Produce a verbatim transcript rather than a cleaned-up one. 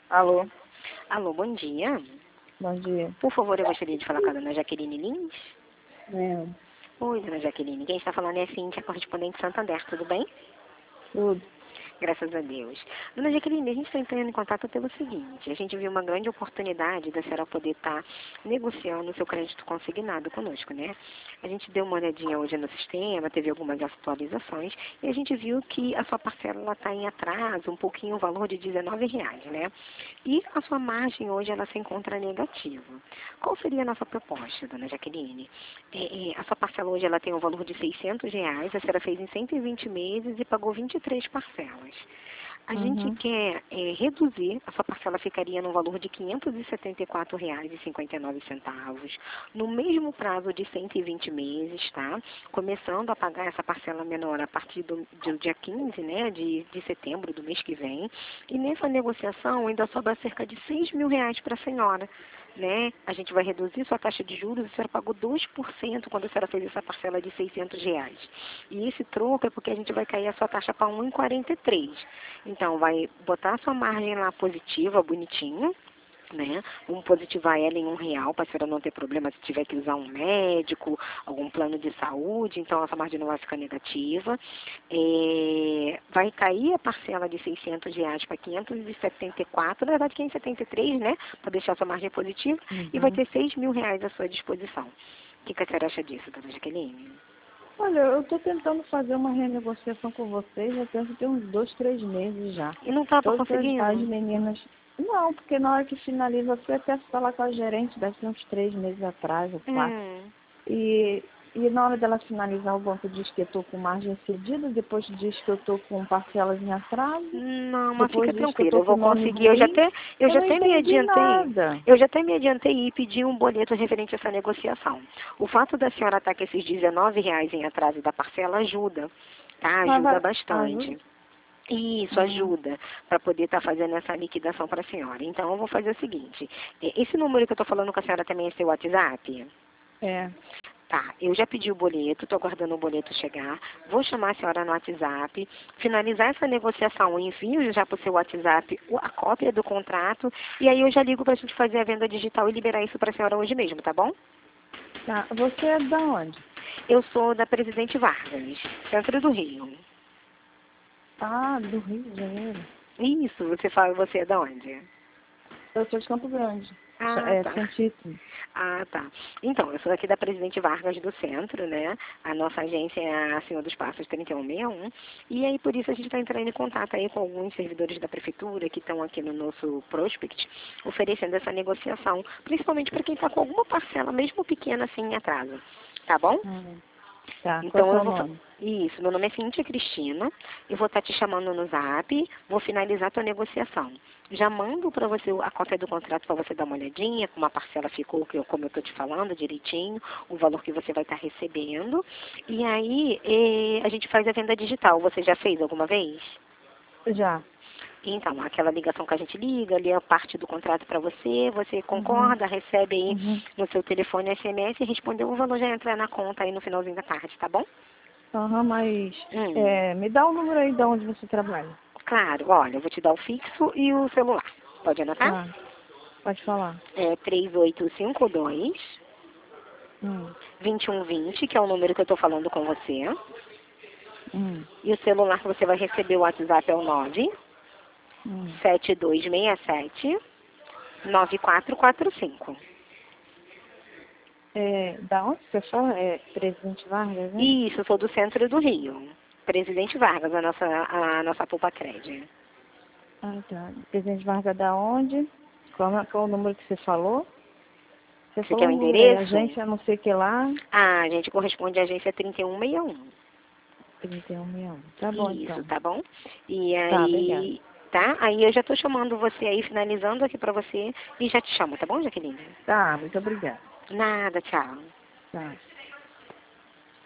Alô, Alô, bom dia. bom dia. Por favor, eu gostaria de falar com a dona Jaqueline Lins. É, Oi, dona Jaqueline. Quem está falando é a Cíntia, correspondente Santander, tudo bem? tudo. Graças a Deus. Dona Jaqueline, a gente está entrando em contato pelo seguinte, a gente viu uma grande oportunidade da senhora poder estar negociando o seu crédito consignado conosco, né? A gente deu uma olhadinha hoje no sistema, teve algumas atualizações, e a gente viu que a sua parcela está em atraso, um pouquinho o valor de dezenove reais, né? E a sua margem hoje ela se encontra negativa. Qual seria a nossa proposta, dona Jaqueline? É, é, a sua parcela hoje ela tem um valor de seiscentos reais, a senhora fez em cento e vinte meses e pagou vinte e três parcelas. A gente Uhum. quer é, reduzir, a sua parcela ficaria no valor de quinhentos e setenta e quatro reais e cinquenta e nove centavos, no mesmo prazo de cento e vinte meses, tá? Começando a pagar essa parcela menor a partir do, do dia quinze, né, de, de setembro do mês que vem. E nessa negociação ainda sobra cerca de seis mil reais para a senhora. Né? A gente vai reduzir sua taxa de juros, a senhora pagou dois por cento quando a senhora fez essa parcela de seiscentos reais. E esse troco é porque a gente vai cair a sua taxa para um vírgula quarenta e três. Então, vai botar a sua margem lá positiva, bonitinho, né? Vamos positivar ela em um real, para a senhora não ter problema se tiver que usar um médico, algum plano de saúde, então essa margem não vai ficar negativa. É, vai cair a parcela de seiscentos reais para quinhentos e setenta e quatro, na verdade quinhentos e setenta e três, né? Para deixar sua margem positiva, e vai Uhum. ter seis mil reais à sua disposição. O que, que a senhora acha disso, dona Jaqueline? Olha, eu estou tentando fazer uma renegociação com vocês, já penso que tem uns dois, três meses já. E não estava Todas as, as conseguindo? meninas. Não, porque na hora que finaliza, eu fui até falar com a gerente, deve ser uns três meses atrás, ou quatro. Hum. E, e na hora dela finalizar, o banco diz que eu estou com margem cedida, depois diz que eu estou com parcelas em atraso, Não, mas depois fica diz que eu tranquila, estou eu com vou nome conseguir. Eu já ruim. até, eu Eu já não até me entendi adiantei. nada. Eu já até me adiantei e pedi um boleto referente a essa negociação. O fato da senhora estar com esses dezenove reais em atraso da parcela ajuda, tá? Mas Ajuda vai. Ajuda? bastante. Isso Uhum. ajuda para poder estar fazendo essa liquidação para a senhora. Então, eu vou fazer o seguinte. eh, Esse número que eu estou falando com a senhora também é seu WhatsApp? É. Tá, eu já pedi o boleto, estou aguardando o boleto chegar. Vou chamar a senhora no WhatsApp, finalizar essa negociação, eu envio já para o seu WhatsApp o- a cópia do contrato e aí eu já ligo para a gente fazer a venda digital e liberar isso para a senhora hoje mesmo, tá bom? Tá. Você é da onde? Eu sou da Presidente Vargas, centro do Rio. Ah, do Rio de Janeiro. Isso, você fala, você é da onde? Eu sou de Campo Grande. Ah, É, tá. Santíssimo. Ah, tá. Então, eu sou aqui da Presidente Vargas do Centro, né? A nossa agência é a Senhor dos Passos trinta e um sessenta e um. E aí, por isso, a gente está entrando em contato aí com alguns servidores da Prefeitura que estão aqui no nosso prospect, oferecendo essa negociação, principalmente para quem está com alguma parcela, mesmo pequena, assim, em atraso. Tá bom? Hum. Tá, qual é o Então, eu seu vou... fa- nome? Isso, meu nome é Cíntia Cristina, eu vou estar te chamando no Zap, vou finalizar a tua negociação. Já mando para você a cópia do contrato para você dar uma olhadinha, como a parcela ficou, que eu- como eu estou te falando direitinho, o valor que você vai estar recebendo. E aí, eh, a gente faz a venda digital. Você já fez alguma vez? Já. Então, aquela ligação que a gente liga, ali a parte do contrato para você, você Uhum. concorda, recebe aí Uhum. no seu telefone S M S e respondeu, o valor já entra na conta aí no finalzinho da tarde, tá bom? Aham, mas Hum, é, me dá o número aí de onde você trabalha. claro, olha, eu vou te dar o fixo e o celular. Pode anotar? Tá, pode falar. É três oito cinco dois, Hum. dois um dois zero, que é o número que eu estou falando com você. Hum. E o celular que você vai receber o WhatsApp é o nove Hum. sete dois seis sete nove quatro quatro cinco. É, da onde você fala? É Presidente Vargas, né? Isso, eu sou do centro do Rio. Presidente Vargas, a nossa, a nossa Poupa Crédito. Ah, tá. Presidente Vargas da onde? Qual, é- qual é o número que você falou? Você Você quer o falou é, endereço? agência não sei o que lá. Ah, a gente corresponde à agência trinta e um sessenta e um. trinta e um mil. Tá bom, Isso, então. tá bom? E Tá, obrigada. aí, tá? Aí eu já tô chamando você aí, finalizando aqui pra você, e já te chamo, tá bom, Jaqueline? Tá, muito obrigada. Nada, tchau. Tá.